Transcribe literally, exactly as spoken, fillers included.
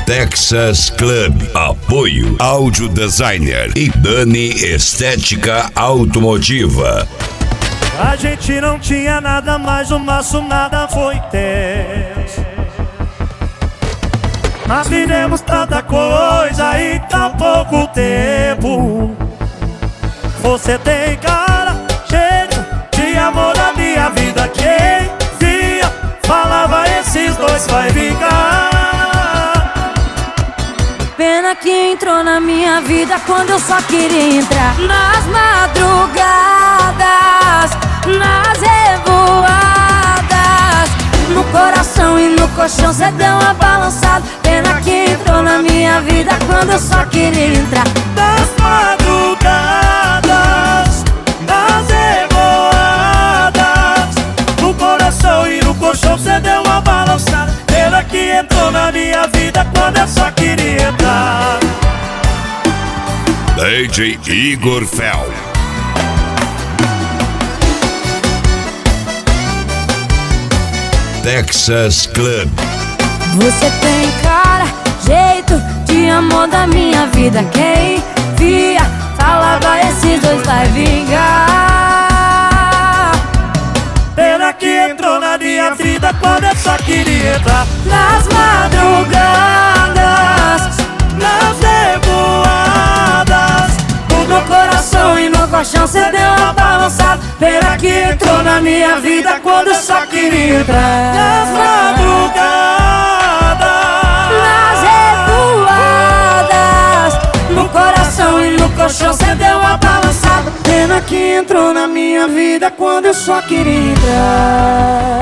Texas Club. Apoio Audio Designer e Dani Estética Automotiva. A gente não tinha nada, mas o nosso nada foi tenso. Nós vivemos tanta coisa em tão pouco tempo. Você tem cara, jeito de amor da minha vida. Quem via, falava esses dois vai vingar. Pena que entrou na minha vida quando eu só queria entrar. Nas madrugadas, nas revoadas, no coração e no colchão cê deu uma balançada. Pena que entrou na minha vida quando eu só queria entrar. Nas madrugadas, nas revoadas, no coração e no colchão cê deu uma balançada. Pena que entrou na minha vida quando eu só queria entrar. D J Igor Fel. Texas Club. Você tem cara, jeito de amor da minha vida. Quem via, falava esses dois vai vingar. Pena que entrou na minha vida quando eu só queria entrar. Nas madrugadas, nas revoadas, no meu coração e no colchão cê deu uma balançada. Pena que entrou na minha vida quando eu só queria entrar. nas madrugadas, Nas revoadas, no coração e no colchão cê deu uma balançada. Pena que entrou na minha vida quando eu só queria entrar.